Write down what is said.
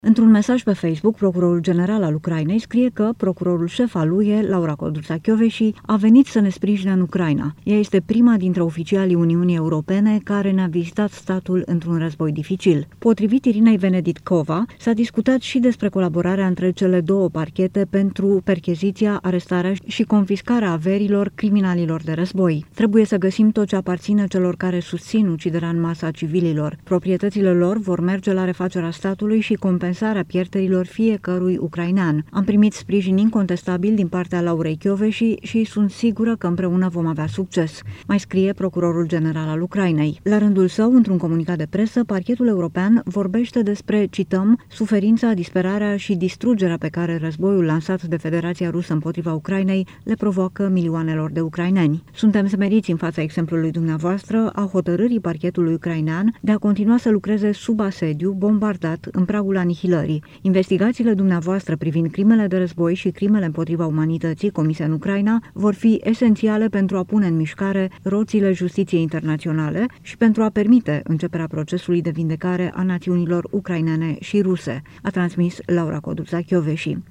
Într-un mesaj pe Facebook, procurorul general al Ucrainei scrie că procurorul șef al UE, Laura Codruța-Kövesi, a venit să ne sprijine în Ucraina. Ea este prima dintre oficialii Uniunii Europene care ne-a vizitat statul într-un război dificil. Potrivit Irinei Venediktova, s-a discutat și despre colaborarea între cele două parchete pentru percheziția, arestarea și confiscarea averilor criminalilor de război. Trebuie să găsim tot ce aparține celor care susțin uciderea în masă a civililor. Proprietățile lor vor merge la refacerea statului și compensarea pierderilor fiecărui ucrainean. Am primit sprijin incontestabil din partea Laurei Kövesi și sunt sigură că împreună vom avea succes, mai scrie procurorul general al Ucrainei. La rândul său, într-un comunicat de presă, parchetul european vorbește despre, cităm, suferința, disperarea și distrugerea pe care războiul lansat de Federația Rusă împotriva Ucrainei le provoacă milioanelor de ucraineni. Suntem smeriți în fața exemplului dumneavoastră a hotărârii parchetului ucrainean de a continua să lucreze sub asediu, bombardat, în pragul anihilării. Investigațiile dumneavoastră privind crimele de război și crimele împotriva umanității comise în Ucraina vor fi esențiale pentru a pune în mișcare roțile justiției internaționale și pentru a permite începerea procesului de vindecare a națiunilor ucrainene și ruse, a transmis Laura Codruța-Kövesi.